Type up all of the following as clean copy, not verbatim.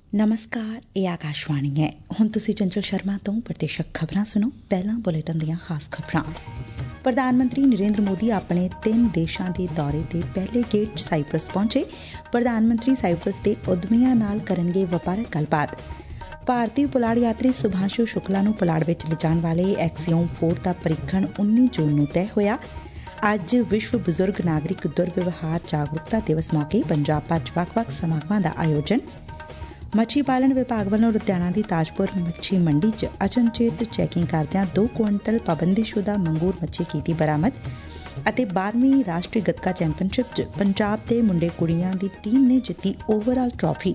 ਨਮਸਕਾਰ, ਇਹ ਆਕਾਸ਼ਵਾਣੀ ਹੈ। ਹੁਣ ਤੁਸੀਂ ਚੰਚਲ ਸ਼ਰਮਾ ਤੋਂ ਪ੍ਰਤੀਸ਼ਕ ਖਬਰਾਂ ਸੁਣੋ। ਪਹਿਲਾਂ ਬੁਲੇਟਿਨ ਦੀਆਂ ਖਾਸ ਖਬਰਾਂ। ਪ੍ਰਧਾਨ ਮੰਤਰੀ ਨਰਿੰਦਰ ਮੋਦੀ ਆਪਣੇ 3 ਦੇਸ਼ਾਂ ਦੇ ਦੌਰੇ ਦੇ ਪਹਿਲੇ ਗੇੜ 'ਚ ਸਾਈਪ੍ਰਸ ਪਹੁੰਚੇ। ਪ੍ਰਧਾਨ ਮੰਤਰੀ ਸਾਈਪ੍ਰਸ ਦੇ ਉਦਮੀਆਂ ਨਾਲ ਕਰਨਗੇ ਵਪਾਰਕ ਗੱਲਬਾਤ। ਭਾਰਤੀ ਪੁਲਾੜ ਯਾਤਰੀ ਸੁਭਾਂਸ਼ੂ ਸ਼ੁਕਲਾ ਨੂੰ ਪੁਲਾੜ ਵਿੱਚ ਲਿਜਾਣ ਵਾਲੇ ਐਕਸੀਓਮ 4 ਦਾ ਪਰੀਖਣ 19 ਜੂਨ ਨੂੰ ਤੈਅ ਹੋਇਆ। ਅੱਜ ਵਿਸ਼ਵ ਬਜ਼ੁਰਗ ਨਾਗਰਿਕ ਦੁਰਵਿਵਹਾਰ ਜਾਗਰੂਕਤਾ ਦਿਵਸ ਮੌਕੇ ਪੰਜਾਬ ਭਰ 'ਚ ਵੱਖ-ਵੱਖ ਸਮਾਗਮਾਂ ਦਾ ਆਯੋਜਨ। ਮੱਛੀ ਪਾਲਣ ਵਿਭਾਗ ਵੱਲੋਂ ਲੁਧਿਆਣਾ ਦੀ ਤਾਜਪੁਰ ਮੱਛੀ ਮੰਡੀ 'ਚ ਅਚਨਚੇਤ ਚੈਕਿੰਗ ਕਰਦਿਆਂ 2 ਕੁਇੰਟਲ ਪਾਬੰਦੀਸ਼ੁਦਾ ਮੰਗੂਰ ਮੱਛੀ ਕੀਤੀ ਬਰਾਮਦ। ਅਤੇ 12ਵੀਂ ਰਾਸ਼ਟਰੀ ਗੱਤਕਾ ਚੈਂਪੀਅਨਸ਼ਿਪ 'ਚ ਪੰਜਾਬ ਦੇ ਮੁੰਡੇ ਕੁੜੀਆਂ ਦੀ ਟੀਮ ਨੇ ਜਿੱਤੀ ਓਵਰਆਲ ਟਰਾਫੀ।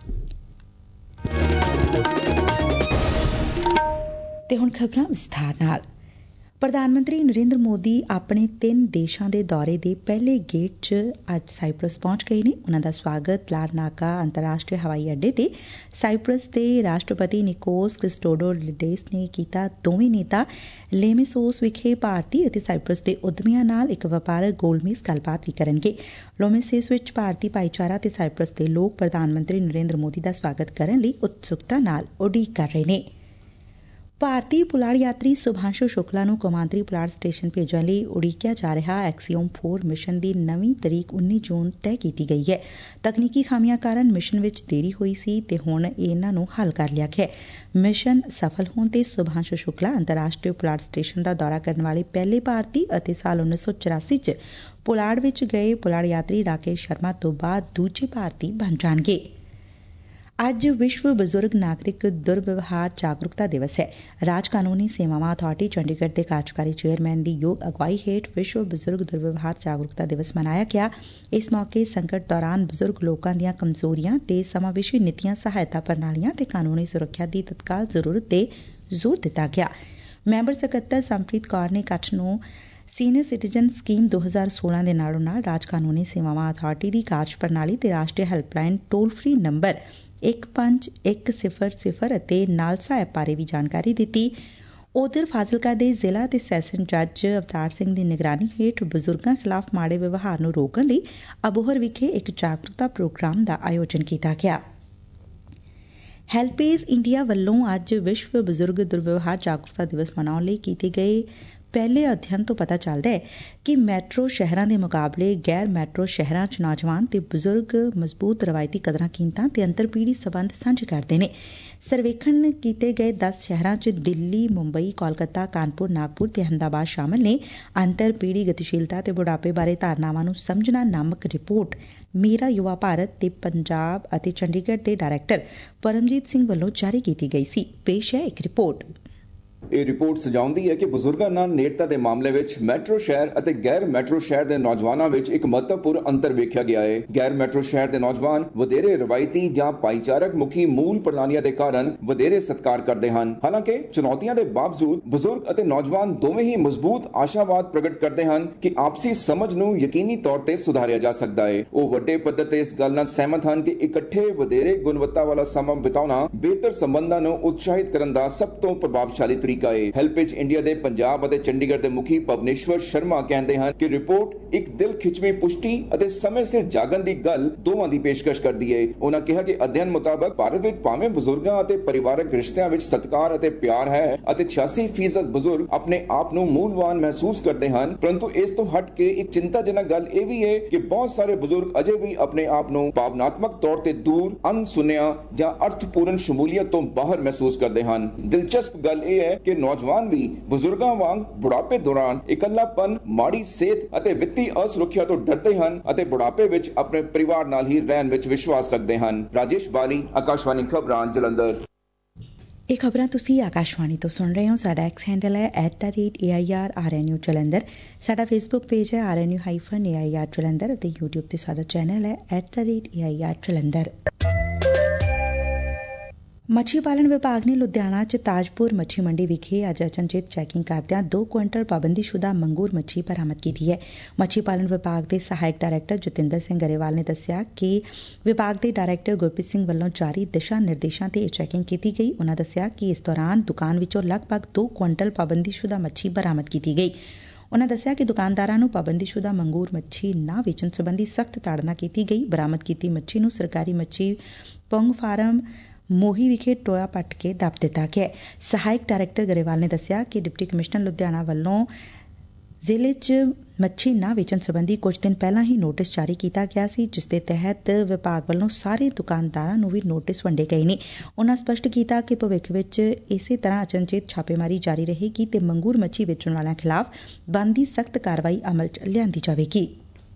ਤੇ ਹੁਣ ਖਬਰਾਂ ਵਿਸਥਾਰ ਨਾਲ। ਪ੍ਰਧਾਨ ਮੰਤਰੀ ਨਰਿੰਦਰ ਮੋਦੀ ਆਪਣੇ 3 ਦੇਸ਼ਾਂ ਦੇ ਦੌਰੇ ਦੇ ਪਹਿਲੇ ਗੇੜ 'ਚ ਅੱਜ ਸਾਈਪ੍ਰਸ ਪਹੁੰਚ ਗਏ ਨੇ। ਉਨ੍ਹਾਂ ਦਾ ਸਵਾਗਤ ਲਾਰਨਾਕਾ ਅੰਤਰਰਾਸ਼ਟਰੀ ਹਵਾਈ ਅੱਡੇ ਤੇ ਸਾਈਪ੍ਰਸ ਦੇ ਰਾਸ਼ਟਰਪਤੀ ਨਿਕੋਸ ਕ੍ਰਿਸਟੋਡੋਲਿਡੇਸ ਨੇ ਕੀਤਾ। ਦੋਵੇਂ ਨੇਤਾ ਲੇਮੇਸੋਸ ਵਿਖੇ ਭਾਰਤੀ ਅਤੇ ਸਾਈਪ੍ਰਸ ਦੇ ਉਦਮੀਆਂ ਨਾਲ ਇੱਕ ਵਪਾਰਕ ਗੋਲਮੇਜ਼ ਗੱਲਬਾਤ ਵੀ ਕਰਨਗੇ। ਲੋਮੇਸਿਸ ਵਿੱਚ ਭਾਰਤੀ ਭਾਈਚਾਰਾ ਤੇ ਸਾਈਪ੍ਰਸ ਦੇ ਲੋਕ ਪ੍ਰਧਾਨ ਮੰਤਰੀ ਨਰਿੰਦਰ ਮੋਦੀ ਦਾ ਸਵਾਗਤ ਕਰਨ ਲਈ ਉਤਸੁਕਤਾ ਨਾਲ ਉਡੀਕ ਕਰ ਰਹੇ ਨੇ। ਭਾਰਤੀ ਪੁਲਾੜ ਯਾਤਰੀ ਸੁਭਾਂਸ਼ੂ ਸ਼ੁਕਲਾ ਨੂੰ ਕੌਮਾਂਤਰੀ ਪੁਲਾੜ ਸਟੇਸ਼ਨ ਭੇਜਣ ਲਈ ਉਡੀਕਿਆ ਜਾ ਰਿਹਾ ਐਕਸੀਓਮ 4 ਮਿਸ਼ਨ ਦੀ ਨਵੀਂ ਤਰੀਕ 19 ਜੂਨ ਤੈਅ ਕੀਤੀ ਗਈ ਹੈ। ਤਕਨੀਕੀ ਖਾਮੀਆਂ ਕਾਰਨ ਮਿਸ਼ਨ ਵਿੱਚ ਦੇਰੀ ਹੋਈ ਸੀ ਤੇ ਹੁਣ ਇਹਨਾਂ ਨੂੰ ਹੱਲ ਕਰ ਲਿਆ ਗਿਆ। ਮਿਸ਼ਨ ਸਫਲ ਹੋਣ ਤੇ ਸੁਭਾਂਸ਼ੂ ਸ਼ੁਕਲਾ ਅੰਤਰਰਾਸ਼ਟਰੀ ਪੁਲਾੜ ਸਟੇਸ਼ਨ ਦਾ ਦੌਰਾ ਕਰਨ ਵਾਲੇ ਪਹਿਲੇ ਭਾਰਤੀ ਅਤੇ ਸਾਲ 1984 'ਚ ਪੁਲਾੜ ਵਿੱਚ ਗਏ ਪੁਲਾੜ ਯਾਤਰੀ ਰਾਕੇਸ਼ ਸ਼ਰਮਾ ਤੋਂ ਬਾਅਦ ਦੂਜੇ ਭਾਰਤੀ ਬਣ ਜਾਣਗੇ। ਅੱਜ ਵਿਸ਼ਵ ਬਜ਼ੁਰਗ ਨਾਗਰਿਕ ਦੁਰਵਿਵਹਾਰ ਜਾਗਰੂਕਤਾ ਦਿਵਸ ਹੈ। ਰਾਜ ਕਾਨੂੰਨੀ ਸੇਵਾਵਾਂ ਅਥਾਰਟੀ ਚੰਡੀਗੜ੍ਹ ਦੇ ਕਾਰਜਕਾਰੀ ਚੇਅਰਮੈਨ ਦੀ ਯੋਗ ਅਗਵਾਈ ਹੇਠ ਵਿਸ਼ਵ ਬਜ਼ੁਰਗ ਦੁਰਵਿਵਹਾਰ ਜਾਗਰੂਕਤਾ ਦਿਵਸ ਮਨਾਇਆ ਗਿਆ। ਇਸ ਮੌਕੇ ਸੰਕਟ ਦੌਰਾਨ ਬਜ਼ੁਰਗ ਲੋਕਾਂ ਦੀਆਂ ਕਮਜ਼ੋਰੀਆਂ ਤੇ ਸਮਾਵੇਸ਼ੀ ਨੀਤੀਆਂ, ਸਹਾਇਤਾ ਪ੍ਰਣਾਲੀਆਂ ਤੇ ਕਾਨੂੰਨੀ ਸੁਰੱਖਿਆ ਦੀ ਤਤਕਾਲ ਜ਼ਰੂਰਤ ਤੇ ਜ਼ੋਰ ਦਿੱਤਾ ਗਿਆ। ਮੈਂਬਰ ਸਕੱਤਰ ਸੰਪ੍ਰੀਤ ਕੌਰ ਨੇ ਕੱਚ ਨੂੰ ਸੀਨੀਅਰ ਸਿਟੀਜ਼ਨ ਸਕੀਮ 2016 ਦੇ ਨਾਲੋਂ ਨਾਲ ਰਾਜ ਕਾਨੂੰਨੀ ਸੇਵਾਵਾਂ ਅਥਾਰਟੀ ਦੀ ਕਾਰਜ ਪ੍ਰਣਾਲੀ ਤੇ ਰਾਸ਼ਟਰੀ ਹੈਲਪਲਾਈਨ ਟੋਲ ਫ੍ਰੀ ਨੰਬਰ 1510 ਅਤੇ ਨਾਲਸਾ ਐਪ ਬਾਰੇ ਵੀ ਜਾਣਕਾਰੀ ਦਿੱਤੀ। ਉਧਰ ਫਾਜ਼ਿਲਕਾ ਦੇ ਜ਼ਿਲ੍ਹਾ ਤੇ ਸੈਸ਼ਨ ਜੱਜ ਅਵਤਾਰ ਸਿੰਘ ਦੀ ਨਿਗਰਾਨੀ ਹੇਠ ਬਜ਼ੁਰਗਾਂ ਖਿਲਾਫ਼ ਮਾੜੇ ਵਿਵਹਾਰ ਨੂੰ ਰੋਕਣ ਲਈ ਅਬੋਹਰ ਵਿਖੇ ਇੱਕ ਜਾਗਰੂਕਤਾ ਪ੍ਰੋਗਰਾਮ ਦਾ ਆਯੋਜਨ ਕੀਤਾ ਗਿਆ। ਹੈਲਪੇਜ ਇੰਡੀਆ ਵੱਲੋਂ ਅੱਜ ਵਿਸ਼ਵ ਬਜ਼ੁਰਗ ਦੁਰਵਿਵਹਾਰ ਜਾਗਰੂਕਤਾ ਦਿਵਸ ਮਨਾਉਣ ਲਈ ਕੀਤੇ ਗਏ ਪਹਿਲੇ ਅਧਿਐਨ ਤੋਂ ਪਤਾ ਚੱਲਦਾ ਹੈ ਕਿ ਮੈਟਰੋ ਸ਼ਹਿਰਾਂ ਦੇ ਮੁਕਾਬਲੇ ਗੈਰ ਮੈਟਰੋ ਸ਼ਹਿਰਾਂ 'ਚ ਨੌਜਵਾਨ ਤੇ ਬਜ਼ੁਰਗ ਮਜ਼ਬੂਤ ਰਵਾਇਤੀ ਕਦਰਾਂ ਕੀਮਤਾਂ ਤੇ ਅੰਤਰ-ਪੀੜ੍ਹੀ ਸਬੰਧ ਸਾਂਝੇ ਕਰਦੇ ਨੇ। ਸਰਵੇਖਣ ਕੀਤੇ ਗਏ 10 ਸ਼ਹਿਰਾਂ 'ਚ ਦਿੱਲੀ, ਮੁੰਬਈ, ਕੋਲਕਾਤਾ, ਕਾਨਪੁਰ, ਨਾਗਪੁਰ ਤੇ ਅਹਿਮਦਾਬਾਦ ਸ਼ਾਮਲ ਨੇ। ਅੰਤਰ-ਪੀੜ੍ਹੀ ਗਤੀਸ਼ੀਲਤਾ ਤੇ ਬੁਢਾਪੇ ਬਾਰੇ ਧਾਰਨਾਵਾਂ ਨੂੰ ਸਮਝਣਾ ਨਾਮਕ ਰਿਪੋਰਟ ਮੇਰਾ ਯੁਵਾ ਭਾਰਤ ਤੇ ਪੰਜਾਬ ਅਤੇ ਚੰਡੀਗੜ੍ਹ ਦੇ ਡਾਇਰੈਕਟਰ ਪਰਮਜੀਤ ਸਿੰਘ ਵੱਲੋਂ ਜਾਰੀ ਕੀਤੀ ਗਈ ਸੀ। ਪੇਸ਼ ਹੈ ਇੱਕ ਰਿਪੋਰਟ। ਇਹ ਰਿਪੋਰਟ ਸੁਝਾਉਂਦੀ ਹੈ ਕਿ ਬਜ਼ੁਰਗਾਂ ਨਾਲ ਨੇੜਤਾ ਦੇ ਮਾਮਲੇ ਵਿੱਚ ਮੈਟਰੋ ਸ਼ਹਿਰ ਅਤੇ ਗੈਰ ਮੈਟਰੋ ਸ਼ਹਿਰ ਦੇ ਨੌਜਵਾਨਾਂ ਵਿੱਚ ਇੱਕ ਮਹੱਤਵਪੂਰਨ ਅੰਤਰ ਵੇਖਿਆ ਗਿਆ ਹੈ। ਗੈਰ ਮੈਟਰੋ ਸ਼ਹਿਰ ਦੇ ਨੌਜਵਾਨ ਵਧੇਰੇ ਰਵਾਇਤੀ ਜਾਂ ਭਾਈਚਾਰਕ ਮੁਖੀ ਮੂਲ ਪ੍ਰਣਾਲੀਆਂ ਦੇ ਕਾਰਨ ਵਧੇਰੇ ਸਤਿਕਾਰ ਕਰਦੇ ਹਨ। ਹਾਲਾਂਕਿ ਚੁਣੌਤੀਆਂ ਦੇ ਬਾਵਜੂਦ ਬਜ਼ੁਰਗ ਅਤੇ ਨੌਜਵਾਨ ਦੋਵੇਂ ਹੀ ਮਜ਼ਬੂਤ ਆਸ਼ਾਵਾਦ ਪ੍ਰਗਟ ਕਰਦੇ ਹਨ ਕਿ ਆਪਸੀ ਸਮਝ ਨੂੰ ਯਕੀਨੀ ਤੌਰ ਤੇ ਸੁਧਾਰਿਆ ਜਾ ਸਕਦਾ ਹੈ। ਉਹ ਵੱਡੇ ਪੱਧਰ ਤੇ ਇਸ ਗੱਲ ਨਾਲ ਸਹਿਮਤ ਹਨ ਕਿ ਇਕੱਠੇ ਵਧੇਰੇ ਗੁਣਵੱਤਾ ਵਾਲਾ ਸਮਾਂ ਬਿਤਾਉਣਾ ਬਿਹਤਰ ਸੰਬੰਧਾਂ ਨੂੰ ਉਤਸ਼ਾਹਿਤ ਕਰਨ ਦਾ ਸਭ ਤੋਂ ਪ੍ਰਭਾਵਸ਼ਾਲੀ ਤਰੀਕਾ ਹੈ। ਹੈਲਪੇਜ ਇੰਡੀਆ ਦੇ ਪੰਜਾਬ ਅਤੇ ਚੰਡੀਗੜ੍ਹ ਦੇ ਮੁਖੀ ਭਵਨੇਸ਼ਵਰ ਸ਼ਰਮਾ ਕਹਿੰਦੇ ਹਨ ਕਿ ਰਿਪੋਰਟ ਇੱਕ ਦਿਲ ਖਿੱਚਵੀਂ ਪੁਸ਼ਟੀ ਅਤੇ ਸਮੇਂ ਸਿਰ ਜਾਗਣ ਦੀ ਗੱਲ ਦੋਵਾਂ ਦੀ ਪੇਸ਼ਕਸ਼ ਕਰਦੀ ਹੈ। ਉਹਨਾਂ ਕਿਹਾ ਕਿ ਅਧਿਐਨ ਮੁਤਾਬਕ ਭਾਰਤ ਵਿੱਚ ਭਾਵੇਂ ਬਜ਼ੁਰਗਾਂ ਅਤੇ ਪਰਿਵਾਰਕ ਰਿਸ਼ਤਿਆਂ ਵਿੱਚ ਸਤਿਕਾਰ ਅਤੇ ਪਿਆਰ ਹੈ ਅਤੇ 86% ਬਜ਼ੁਰਗ ਆਪਣੇ ਆਪ ਨੂੰ ਮੂਲਵਾਨ ਮਹਿਸੂਸ ਕਰਦੇ ਹਨ, ਪਰੰਤੂ ਇਸ ਤੋਂ ਹਟ ਕੇ ਇੱਕ ਚਿੰਤਾਜਨਕ ਗੱਲ ਇਹ ਵੀ ਹੈ ਕਿ ਬਹੁਤ ਸਾਰੇ ਬਜ਼ੁਰਗ ਅਜੇ ਵੀ ਆਪਣੇ ਆਪ ਨੂੰ ਭਾਵਨਾਤਮਕ ਤੌਰ ਤੇ ਦੂਰ, ਅਣਸੁਣਿਆ ਜਾਂ ਅਰਥਪੂਰਨ ਸ਼ਮੂਲੀਅਤ ਤੋਂ ਬਾਹਰ ਮਹਿਸੂਸ ਕਰਦੇ ਹਨ। ਦਿਲਚਸਪ ਗੱਲ ਇਹ ਹੈ ਕਿ ਨੌਜਵਾਨ ਵੀ ਬਜ਼ੁਰਗਾਂ ਵਾਂਗ ਬੁਢਾਪੇ ਦੌਰਾਨ ਇਕੱਲਾਪਨ, ਮਾੜੀ ਸਿਹਤ ਅਤੇ ਵਿੱਤੀ ਅਸੁਰੱਖਿਆ ਤੋਂ ਡਰਦੇ ਹਨ ਅਤੇ ਬੁਢਾਪੇ ਵਿੱਚ ਆਪਣੇ ਪਰਿਵਾਰ ਨਾਲ ਹੀ ਰਹਿਣ ਵਿੱਚ ਵਿਸ਼ਵਾਸ ਰੱਖਦੇ ਹਨ। ਰਾਜੇਸ਼ ਬਾਲੀ, ਆਕਾਸ਼ਵਾਣੀ ਖਬਰਾਂ, ਜਲੰਧਰ। ਇਹ ਖਬਰਾਂ ਤੁਸੀਂ ਆਕਾਸ਼ਵਾਣੀ ਤੋਂ ਸੁਣ ਰਹੇ ਹੋ। ਸਾਡਾ ਐਕਸ ਹੈਂਡਲ ਹੈ @AIRRNU ਜਲੰਧਰ। ਸਾਡਾ ਫੇਸਬੁੱਕ ਪੇਜ ਹੈ RNU-AIR ਜਲੰਧਰ ਅਤੇ YouTube ਤੇ ਸਾਡਾ ਚੈਨਲ ਹੈ @AIR ਜਲੰਧਰ। ਮੱਛੀ ਪਾਲਣ ਵਿਭਾਗ ਨੇ ਲੁਧਿਆਣਾ 'ਚ ਤਾਜਪੁਰ ਮੱਛੀ ਮੰਡੀ ਵਿਖੇ ਅੱਜ ਅਚਨਚੇਤ ਚੈਕਿੰਗ ਕਰਦਿਆਂ 2 ਕੁਇੰਟਲ ਪਾਬੰਦੀਸ਼ੁਦਾ ਮੰਗੂਰ ਮੱਛੀ ਬਰਾਮਦ ਕੀਤੀ ਹੈ। ਮੱਛੀ ਪਾਲਣ ਵਿਭਾਗ ਦੇ ਸਹਾਇਕ ਡਾਇਰੈਕਟਰ ਜਤਿੰਦਰ ਸਿੰਘ ਗਰੇਵਾਲ ਨੇ ਦੱਸਿਆ ਕਿ ਵਿਭਾਗ ਦੇ ਡਾਇਰੈਕਟਰ ਗੁਰਪ੍ਰੀਤ ਸਿੰਘ ਵੱਲੋਂ ਜਾਰੀ ਦਿਸ਼ਾ ਨਿਰਦੇਸ਼ਾਂ ਤੇ ਇਹ ਚੈਕਿੰਗ ਕੀਤੀ ਗਈ। ਉਨਾਂ ਦੱਸਿਆ ਕਿ ਇਸ ਦੌਰਾਨ ਦੁਕਾਨ ਵਿੱਚੋਂ ਲਗਭਗ 2 ਕੁਇੰਟਲ ਪਾਬੰਦੀਸ਼ੁਦਾ ਮੱਛੀ ਬਰਾਮਦ ਕੀਤੀ ਗਈ। ਉਨਾਂ ਦੱਸਿਆ ਕਿ ਦੁਕਾਨਦਾਰਾਂ ਨੂੰ ਪਾਬੰਦੀਸ਼ੁਦਾ ਮੰਗੂਰ ਮੱਛੀ ਨਾ ਵੇਚਣ ਸਬੰਧੀ ਸਖਤ ਤਾੜਨਾ ਕੀਤੀ ਗਈ। ਬਰਾਮਦ ਕੀਤੀ ਮੱਛੀ ਨੂੰ ਸਰਕਾਰੀ ਮੱਛੀ ਪੁੰਗ ਫਾਰਮ ਮੋਹੀ ਵਿਖੇ ਟੋਇਆ ਪੱਟ ਕੇ ਦੱਬ ਦਿੱਤਾ ਗਿਆ। ਸਹਾਇਕ ਡਾਇਰੈਕਟਰ ਗਰੇਵਾਲ ਨੇ ਦੱਸਿਆ ਕਿ ਡਿਪਟੀ ਕਮਿਸ਼ਨਰ ਲੁਧਿਆਣਾ ਵੱਲੋਂ ਜ਼ਿਲ੍ਹੇ 'ਚ ਮੱਛੀ ਨਾ ਵੇਚਣ ਸਬੰਧੀ ਕੁਝ ਦਿਨ ਪਹਿਲਾਂ ਹੀ ਨੋਟਿਸ ਜਾਰੀ ਕੀਤਾ ਗਿਆ ਸੀ, ਜਿਸ ਦੇ ਤਹਿਤ ਵਿਭਾਗ ਵੱਲੋਂ ਸਾਰੇ ਦੁਕਾਨਦਾਰਾਂ ਨੂੰ ਵੀ ਨੋਟਿਸ ਵੰਡੇ ਗਏ ਨੇ। ਉਨ੍ਹਾਂ ਸਪਸ਼ਟ ਕੀਤਾ ਕਿ ਭਵਿੱਖ ਵਿੱਚ ਇਸੇ ਤਰ੍ਹਾਂ ਅਚਨਚੇਤ ਛਾਪੇਮਾਰੀ ਜਾਰੀ ਰਹੇਗੀ ਤੇ ਮੰਗੂਰ ਮੱਛੀ ਵੇਚਣ ਵਾਲਿਆਂ ਖਿਲਾਫ਼ ਬਣਦੀ ਸਖਤ ਕਾਰਵਾਈ ਅਮਲ 'ਚ ਲਿਆਂਦੀ ਜਾਵੇਗੀ।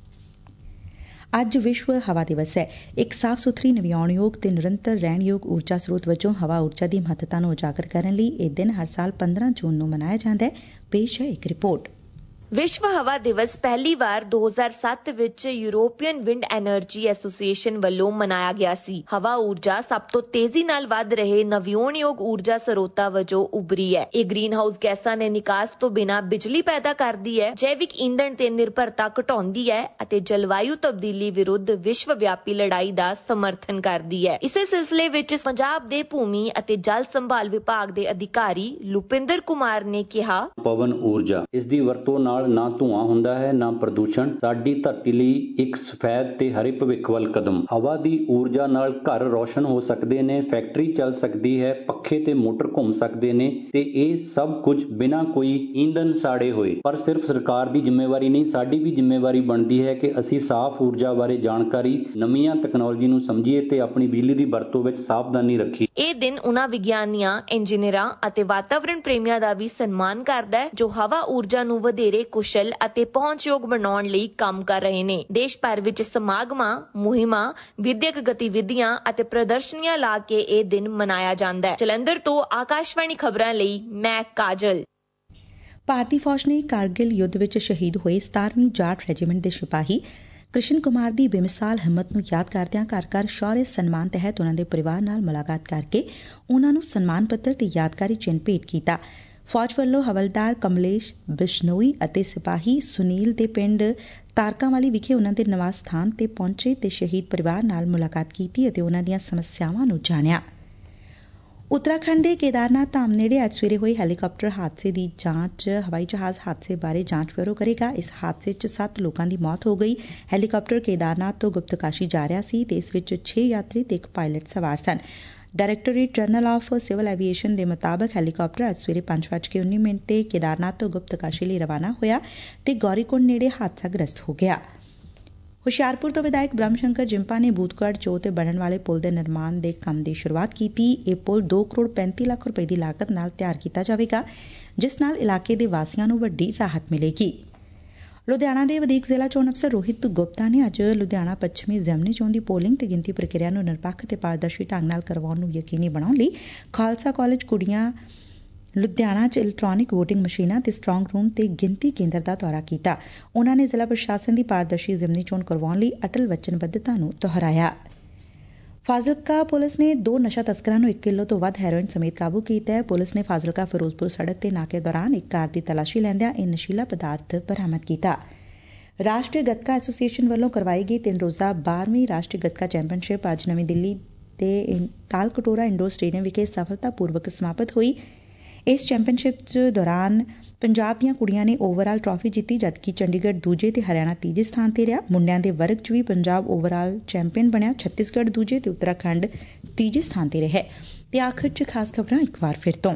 ਅੱਜ ਵਿਸ਼ਵ ਹਵਾ ਦਿਵਸ ਹੈ। ਇੱਕ ਸਾਫ਼ ਸੁਥਰੀ, ਨਵਿਆਉਣਯੋਗ ਤੇ ਨਿਰੰਤਰ ਰਹਿਣਯੋਗ ਊਰਜਾ ਸਰੋਤ ਵਜੋਂ ਹਵਾ ਊਰਜਾ ਦੀ ਮਹੱਤਤਾ ਨੂੰ ਉਜਾਗਰ ਕਰਨ ਲਈ ਇਹ ਦਿਨ ਹਰ ਸਾਲ 15 ਜੂਨ ਨੂੰ ਮਨਾਇਆ ਜਾਂਦਾ ਹੈ। ਪੇਸ਼ ਹੈ ਇੱਕ ਰਿਪੋਰਟ। ਵਿਸ਼ਵ ਹਵਾ ਦਿਵਸ ਪਹਿਲੀ ਵਾਰ 2007 ਵਿੱਚ ਯੂਰੋਪੀਅਨ ਵਿੰਡ ਐਨਰਜੀ ਐਸੋਸੀਏਸ਼ਨ ਵੱਲੋਂ ਮਨਾਇਆ ਗਿਆ ਸੀ। ਹਵਾ ਊਰਜਾ ਸਭ ਤੋਂ ਤੇਜ਼ੀ ਨਾਲ ਵੱਧ ਰਹੇ ਨਵਿਆਉਣਯੋਗ ਊਰਜਾ ਸਰੋਤਾਂ ਵਜੋਂ ਉਭਰੀ ਹੈ। ਇਹ ਗ੍ਰੀਨ ਹਾਊਸ ਗੈਸਾਂ ਦੇ ਨਿਕਾਸ ਤੋਂ ਬਿਨਾਂ ਬਿਜਲੀ ਪੈਦਾ ਕਰਦੀ ਹੈ, ਜੈਵਿਕ ਈਂਧਣ ਤੇ ਨਿਰਭਰਤਾ ਘਟਾਉਂਦੀ ਹੈ ਅਤੇ ਜਲਵਾਯੂ ਤਬਦੀਲੀ ਵਿਰੁੱਧ ਵਿਸ਼ਵ ਵਿਆਪੀ ਲੜਾਈ ਦਾ ਸਮਰਥਨ ਕਰਦੀ ਹੈ। ਇਸੇ ਸਿਲਸਿਲੇ ਵਿੱਚ ਪੰਜਾਬ ਦੇ ਭੂਮੀ ਅਤੇ ਜਲ ਸੰਭਾਲ ਵਿਭਾਗ ਦੇ ਅਧਿਕਾਰੀ ਲੁਪਿੰਦਰ ਕੁਮਾਰ ਨੇ ਕਿਹਾ, ਪਵਨ ਊਰਜਾ ਇਸ ਦੀ ਵਰਤੋਂ ਨਾਲ ਨਾ ਧੂਆਂ ਹੁੰਦਾ ਹੈ, ਨਾ ਪ੍ਰਦੂਸ਼ਣ। ਸਾਡੀ ਧਰਤੀ ਲਈ ਇੱਕ ਸਫੈਦ ਤੇ ਹਰੇ ਭਵਿੱਖ ਵੱਲ ਕਦਮ। ਹਵਾ ਦੀ ਊਰਜਾ ਨਾਲ ਘਰ ਰੋਸ਼ਨ ਹੋ ਸਕਦੇ ਨੇ, ਫੈਕਟਰੀ ਚੱਲ ਸਕਦੀ ਹੈ, ਪੱਖੇ ਤੇ ਮੋਟਰ ਘੁੰਮ ਸਕਦੇ ਨੇ ਤੇ ਇਹ ਸਭ ਕੁਝ ਬਿਨਾਂ ਕੋਈ ਈਂਧਨ ਸਾੜੇ ਹੋਏ। ਪਰ ਸਿਰਫ ਸਰਕਾਰ ਦੀ ਜ਼ਿੰਮੇਵਾਰੀ ਨਹੀਂ, ਸਾਡੀ ਵੀ ਜ਼ਿੰਮੇਵਾਰੀ ਬਣਦੀ ਹੈ ਕਿ ਅਸੀਂ ਸਾਫ਼ ਊਰਜਾ ਬਾਰੇ ਜਾਣਕਾਰੀ, ਨਵੀਆਂ ਤਕਨਾਲੋਜੀ ਨੂੰ ਸਮਝੀਏ ਤੇ ਆਪਣੀ ਬਿਜਲੀ ਦੀ ਵਰਤੋਂ ਵਿੱਚ ਸਾਵਧਾਨੀ ਰੱਖੀਏ। ਇਹ ਦਿਨ ਉਹਨਾਂ ਵਿਗਿਆਨੀਆਂ, ਇੰਜੀਨੀਅਰਾਂ ਅਤੇ ਵਾਤਾਵਰਣ ਪ੍ਰੇਮੀਆਂ ਦਾ ਵੀ ਸਨਮਾਨ ਕਰਦਾ ਹੈ ਜੋ ਹਵਾ ਊਰਜਾ ਨੂੰ ਵਧੇਰੇ ਕੁਸ਼ਲ ਅਤੇ ਪਹੁੰਚਯੋਗ ਬਣਾਉਣ ਲਈ ਕੰਮ ਕਰ ਰਹੇ ਨੇ। ਦੇਸ਼ ਭਰ ਵਿੱਚ ਸਮਾਗਮਾਂ, ਮੁਹਿੰਮਾਂ, ਵਿਦਿਅਕ ਗਤੀਵਿਧੀਆਂ ਅਤੇ ਪ੍ਰਦਰਸ਼ਨੀਆਂ ਲਾ ਕੇ ਇਹ ਦਿਨ ਮਨਾਇਆ ਜਾਂਦਾ ਹੈ। ਜਲੰਧਰ ਤੋਂ ਆਕਾਸ਼ਵਾਣੀ ਖਬਰਾਂ ਲਈ ਮੈਂ ਕਾਜਲ। ਭਾਰਤੀ ਫੌਜ ਨੇ ਕਾਰਗਿਲ ਯੁੱਧ ਵਿੱਚ ਸ਼ਹੀਦ ਹੋਏ 17ਵੀਂ ਜਾਟ ਰੈਜੀਮੈਂਟ ਦੇ ਸਿਪਾਹੀ ਕ੍ਰਿਸ਼ਨ ਕੁਮਾਰ ਦੀ ਬੇਮਿਸਾਲ ਹਿੰਮਤ ਨੂੰ ਯਾਦ ਕਰਦਿਆਂ ਘਰ ਘਰ ਸ਼ੌਰਯ ਸਨਮਾਨ ਤਹਿਤ ਉਨ੍ਹਾਂ ਦੇ ਪਰਿਵਾਰ ਨਾਲ ਮੁਲਾਕਾਤ ਕਰਕੇ ਉਨ੍ਹਾਂ ਨੂੰ ਸਨਮਾਨ ਪੱਤਰ ਤੇ ਯਾਦਗਾਰੀ ਚਿੰਨ੍ਹ ਭੇਟ ਕੀਤਾ। ਫੌਜ ਵੱਲੋਂ ਹਵਲਦਾਰ ਕਮਲੇਸ਼ ਬਿਸ਼ਨੋਈ ਅਤੇ ਸਿਪਾਹੀ ਸੁਨੀਲ ਦੇ ਪਿੰਡ ਤਾਰਕਾਂਵਾਲੀ ਵਿਖੇ ਉਨ੍ਹਾਂ ਦੇ ਨਿਵਾਸ ਸਥਾਨ ਤੇ ਪਹੁੰਚੇ ਤੇ ਸ਼ਹੀਦ ਪਰਿਵਾਰ ਨਾਲ ਮੁਲਾਕਾਤ ਕੀਤੀ ਅਤੇ ਉਨ੍ਹਾਂ ਦੀਆਂ ਸਮੱਸਿਆਵਾਂ ਨੂੰ ਜਾਣਿਆ। ਉੱਤਰਾਖੰਡ ਦੇ ਕੇਦਾਰਨਾਥ ਧਾਮ ਨੇੜੇ ਅੱਜ ਸਵੇਰੇ ਹੋਏ ਹੈਲੀਕਾਪਟਰ ਹਾਦਸੇ ਦੀ ਜਾਂਚ ਹਵਾਈ ਜਹਾਜ਼ ਹਾਦਸੇ ਬਾਰੇ ਜਾਂਚ ਬਿਊਰੋ ਕਰੇਗਾ। ਇਸ ਹਾਦਸੇ 'ਚ 7 ਲੋਕਾਂ ਦੀ ਮੌਤ ਹੋ ਗਈ। ਹੈਲੀਕਾਪਟਰ ਕੇਦਾਰਨਾਥ ਤੋਂ ਗੁਪਤਕਾਸ਼ੀ ਜਾ ਰਿਹਾ ਸੀ ਤੇ ਇਸ ਵਿੱਚ 6 ਯਾਤਰੀ ਤੇ ਇੱਕ ਪਾਇਲਟ ਸਵਾਰ ਸਨ। Directorate general of civil aviation ਦੇ ਮੁਤਾਬਕ ਹੈਲੀਕਾਪਟਰ ਅੱਜ ਸਵੇਰੇ 5:19 ਤੇ ਕੇਦਾਰਨਾਥ ਤੋਂ ਗੁਪਤਕਾਸ਼ੀ ਲਈ ਰਵਾਨਾ ਹੋਇਆ ਤੇ ਗੌਰੀਕੁੰਡ ਨੇੜੇ ਹਾਦਸਾਗ੍ਰਸਤ ਹੋ ਗਿਆ। ਹੁਸ਼ਿਆਰਪੁਰ ਤੋਂ ਵਿਧਾਇਕ ਬ੍ਰਹਮ ਸ਼ੰਕਰ ਜਿੰਪਾ ਨੇ ਬੂਥਗੜ੍ਹ ਚੋਅ ਤੇ ਬਣਨ ਵਾਲੇ ਪੁਲ ਦੇ ਨਿਰਮਾਣ ਦੇ ਕੰਮ ਦੀ ਸ਼ੁਰੂਆਤ ਕੀਤੀ। ਇਹ ਪੁਲ 2 ਕਰੋੜ 35 ਲੱਖ ਰੁਪਏ ਦੀ ਲਾਗਤ ਨਾਲ ਤਿਆਰ ਕੀਤਾ ਜਾਵੇਗਾ, ਜਿਸ ਨਾਲ ਇਲਾਕੇ ਦੇ ਵਾਸੀਆਂ ਨੂੰ ਵੱਡੀ ਰਾਹਤ ਮਿਲੇਗੀ। ਲੁਧਿਆਣਾ ਦੇ ਵਧੀਕ ਜ਼ਿਲ੍ਹਾ ਚੋਣ ਅਫਸਰ ਰੋਹਿਤ ਗੁਪਤਾ ਨੇ ਅੱਜ ਲੁਧਿਆਣਾ ਪੱਛਮੀ ਜ਼ਿਮਨੀ ਚੋਣ ਦੀ ਪੋਲਿੰਗ ਤੇ ਗਿਣਤੀ ਪ੍ਰਕਿਰਿਆ ਨੂੰ ਨਿਰਪੱਖ ਤੇ ਪਾਰਦਰਸ਼ੀ ਢੰਗ ਨਾਲ ਕਰਵਾਉਣ ਨੂੰ ਯਕੀਨੀ ਬਣਾਉਣ ਲਈ ਖਾਲਸਾ ਕਾਲਜ ਕੁੜੀਆਂ ਲੁਧਿਆਣਾ 'ਚ ਇਲੈਕਟ੍ਰਾਨਿਕ ਵੋਟਿੰਗ ਮਸ਼ੀਨਾਂ ਤੇ ਸਟਰਾਂਗ ਰੂਮ ਤੇ ਗਿਣਤੀ ਕੇਂਦਰ ਦਾ ਦੌਰਾ ਕੀਤਾ। ਉਨ੍ਹਾਂ ਨੇ ਜ਼ਿਲ੍ਹਾ ਪ੍ਰਸ਼ਾਸਨ ਦੀ ਪਾਰਦਰਸ਼ੀ ਜ਼ਿਮਨੀ ਚੋਣ ਕਰਵਾਉਣ ਲਈ ਅਟਲ ਵਚਨਬੱਧਤਾ ਨੂੰ ਦੁਹਰਾਇਆ। ਫਾਜ਼ਿਲਕਾ ਪੁਲਿਸ ਨੇ 2 ਨਸ਼ਾ ਤਸਕਰਾਂ ਨੂੰ 1 ਕਿਲੋ ਤੋਂ ਵੱਧ ਹੈਰੋਇਨ ਸਮੇਤ ਕਾਬੂ ਕੀਤਾ ਹੈ। ਪੁਲਿਸ ਨੇ ਫਾਜ਼ਿਲਕਾ ਫਿਰੋਜ਼ਪੁਰ ਸੜਕ ਤੇ ਨਾਕੇ ਦੌਰਾਨ ਇੱਕ ਕਾਰ ਦੀ ਤਲਾਸ਼ੀ ਲੈਂਦਿਆਂ ਇਹ ਨਸ਼ੀਲਾ ਪਦਾਰਥ ਬਰਾਮਦ ਕੀਤਾ। ਰਾਸ਼ਟਰੀ ਗੱਤਕਾ ਐਸੋਸੀਏਸ਼ਨ ਵੱਲੋਂ ਕਰਵਾਈ ਗਈ 3 ਰੋਜ਼ਾ 12ਵੀਂ ਰਾਸ਼ਟਰੀ ਗੱਤਕਾ ਚੈਂਪੀਅਨਸ਼ਿਪ ਅੱਜ ਨਵੀਂ ਦਿੱਲੀ ਦੇ ਤਾਲਕਟੋਰਾ ਇੰਡੋਰ ਸਟੇਡੀਅਮ ਵਿਖੇ ਸਫਲਤਾਪੂਰਵਕ ਸਮਾਪਤ ਹੋਈ। ਇਸ ਚੈਂਪੀਅਨਸ਼ਿਪ ਦੌਰਾਨ ਪੰਜਾਬ ਦੀਆਂ ਕੁੜੀਆਂ ਨੇ ਓਵਰਆਲ ਟਰਾਫੀ ਜਿੱਤੀ, ਜਦਕਿ ਚੰਡੀਗੜ੍ਹ ਦੂਜੇ ਤੇ ਹਰਿਆਣਾ ਤੀਜੇ ਸਥਾਨ ਤੇ ਰਿਹਾ। ਮੁੰਡਿਆਂ ਦੇ ਵਰਗ 'ਚ ਵੀ ਪੰਜਾਬ ਓਵਰਆਲ ਚੈਂਪੀਅਨ ਬਣਿਆ, ਛੱਤੀਸਗੜ੍ਹ ਦੂਜੇ ਤੇ ਉੱਤਰਾਖੰਡ ਤੀਜੇ ਸਥਾਨ ਤੇ ਰਿਹਾ। ਤੇ ਆਖਰ 'ਚ ਖਾਸ ਖਬਰਾਂ ਇੱਕ ਵਾਰ ਫਿਰ ਤੋਂ।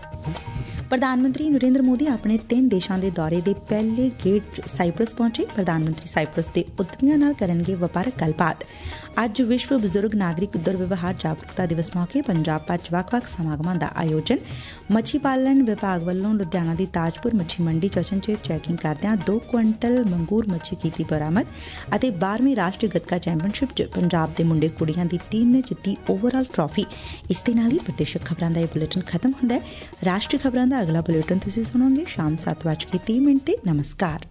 ਪ੍ਰਧਾਨ ਮੰਤਰੀ ਨਰਿੰਦਰ ਮੋਦੀ ਆਪਣੇ 3 ਦੇਸ਼ਾਂ ਦੇ ਦੌਰੇ ਦੇ ਪਹਿਲੇ ਗੇੜ 'ਚ ਸਾਈਪ੍ਰਸ ਪਹੁੰਚੇ। ਪ੍ਰਧਾਨ ਮੰਤਰੀ ਸਾਈਪ੍ਰਸ ਦੇ ਉੱਦਮੀਆਂ ਨਾਲ ਕਰਨਗੇ ਵਪਾਰਕ ਗੱਲਬਾਤ। ਅੱਜ ਵਿਸ਼ਵ ਬਜ਼ੁਰਗ ਨਾਗਰਿਕ ਦੁਰਵਿਵਹਾਰ ਜਾਗਰੂਕਤਾ ਦਿਵਸ ਮੌਕੇ ਪੰਜਾਬ ਭਰ 'ਚ ਵੱਖ-ਵੱਖ ਸਮਾਗਮਾਂ ਦਾ ਆਯੋਜਨ। ਮੱਛੀ ਪਾਲਣ ਵਿਭਾਗ ਵੱਲੋਂ ਲੁਧਿਆਣਾ ਦੀ ਤਾਜਪੁਰ ਮੱਛੀ ਮੰਡੀ 'ਚ ਅਚਨਚੇਤ ਚੈਕਿੰਗ ਕਰਦਿਆਂ 2 ਕੁਇੰਟਲ ਮੰਗੂਰ ਮੱਛੀ ਕੀਤੀ ਬਰਾਮਦ। ਅਤੇ 12ਵੀਂ ਰਾਸ਼ਟਰੀ ਗੱਤਕਾ ਚੈਂਪੀਅਨਸ਼ਿਪ 'ਚ ਪੰਜਾਬ ਦੇ ਮੁੰਡੇ ਕੁੜੀਆਂ ਦੀ ਟੀਮ ਨੇ ਜਿੱਤੀ ਓਵਰਆਲ ਟਰਾਫੀ। ਇਸ ਦੇ ਨਾਲ ਹੀ ਪ੍ਰਦੇਸ਼ਕ ਖਬਰਾਂ ਦਾ ਇਹ ਬੁਲੇਟਿਨ ਖਤਮ ਹੁੰਦਾ ਹੈ। ਰਾਸ਼ਟਰੀ ਖਬਰਾਂ ਦਾ ਅਗਲਾ ਬੁਲੇਟਿਨ ਤੁਸੀਂ ਸੁਣੋਗੇ ਸ਼ਾਮ 7:30 ਤੇ। ਨਮਸਕਾਰ।